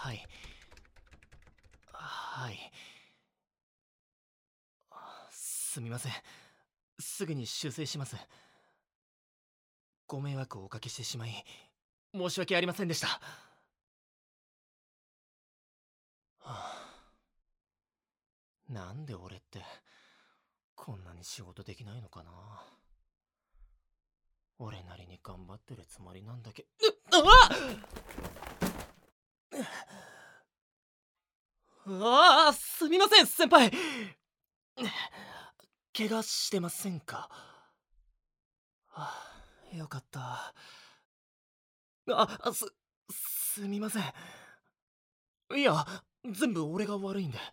はい。はい。すみません。すぐに修正します。ご迷惑をおかけしてしまい、申し訳ありませんでした。はあ、なんで俺って、こんなに仕事できないのかな。俺なりに頑張ってるつもりなんだけど。すみません、先輩。怪我してませんか？よかった。すみません。いや、全部俺が悪いんで。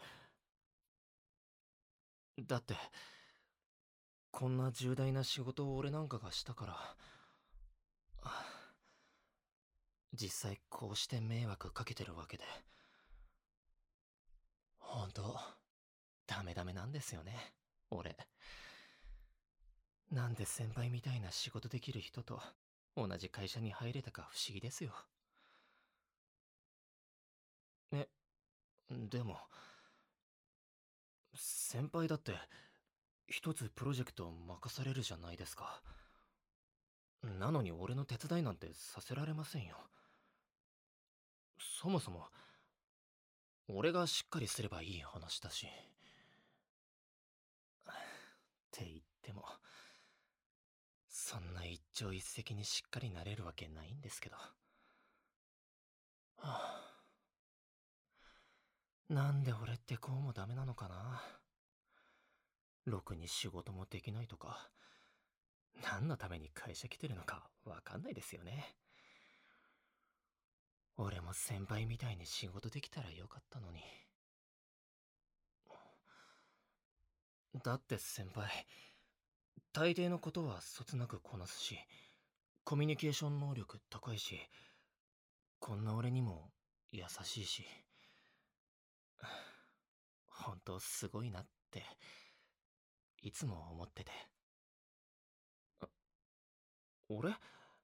だって、こんな重大な仕事を俺なんかがしたから、実際こうして迷惑かけてるわけで。ほんと、ダメダメなんですよね、俺。なんで先輩みたいな仕事できる人と同じ会社に入れたか不思議ですよ。え、でも、先輩だって一つプロジェクトを任されるじゃないですか。なのに俺の手伝いなんてさせられませんよ。そもそも俺がしっかりすればいい話だし。って言っても、そんな一朝一夕にしっかりなれるわけないんですけど。なんで俺ってこうもダメなのかな。ろくに仕事もできないとか、何のために会社来てるのかわかんないですよね。俺も先輩みたいに仕事できたらよかったのに。だって先輩、大抵のことはそつなくこなすし、コミュニケーション能力高いし、こんな俺にも優しいし、本当すごいなっていつも思ってて。俺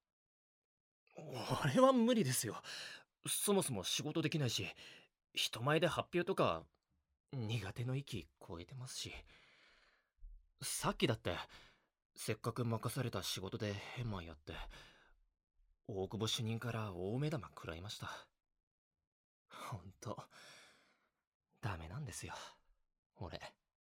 俺は無理ですよ。そもそも仕事できないし、人前で発表とか苦手の域超えてますし。さっきだってせっかく任された仕事でヘマやって、大久保主任から大目玉食らいました。ほんとダメなんですよ俺。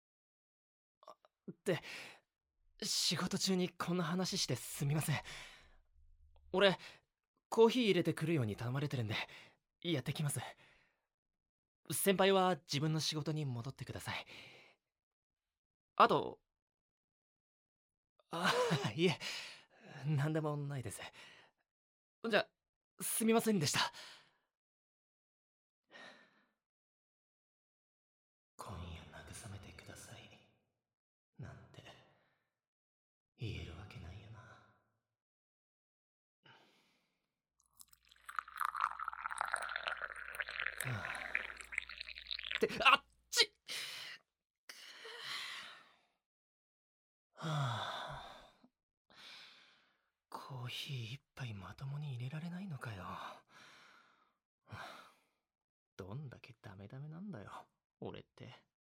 って仕事中にこんな話してすみません。俺コーヒー入れてくるように頼まれてるんでやってきます。先輩は自分の仕事に戻ってください。あと、いえ、なんでもないです。じゃ、すみませんでした。今夜慰めてください。なんて言えるわけないよな。あっち。コーヒー一杯まともに入れられないのかよ。どんだけダメダメなんだよ俺って。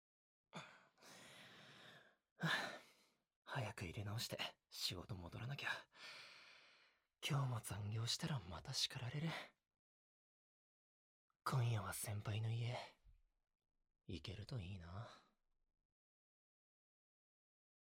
早く入れ直して仕事戻らなきゃ。今日も残業したらまた叱られる。今夜は先輩の家行けるといいな。